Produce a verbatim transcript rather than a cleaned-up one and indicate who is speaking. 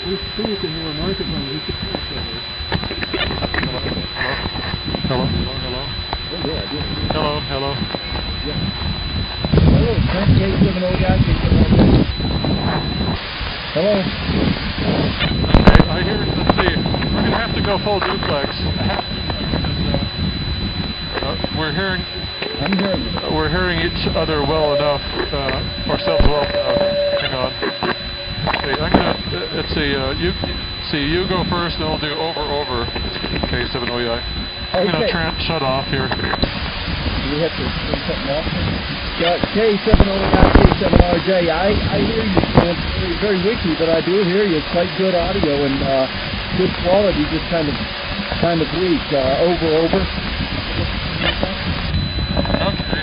Speaker 1: Let's see if we have a microphone. We can hear each other.
Speaker 2: Hello? Hello? Hello? Hello?
Speaker 1: Oh, yeah, I do.
Speaker 2: Hello? Hello?
Speaker 1: Yeah. Hello, Trent, K seven O guy, K seven O guy. Hello?
Speaker 2: Okay, I hear, let's see, we're going to have to go full duplex. Uh, we're hearing,
Speaker 1: I'm hearing you.
Speaker 2: uh, we're hearing each other well enough, uh, ourselves well enough. Hang on. Okay, I'm going to, uh, let's see, uh, you, see, you go first, and we'll do over, over, K seven O I. I'm
Speaker 1: Okay.
Speaker 2: going to try shut off here.
Speaker 1: Do we have to turn something off? Yeah, K seven O I, K seven R J. I, I hear you, Trent. Very, very wiki, but I do hear you. It's quite good audio and uh, good quality, just kind of kind of weak. Uh, over, over.
Speaker 2: Okay.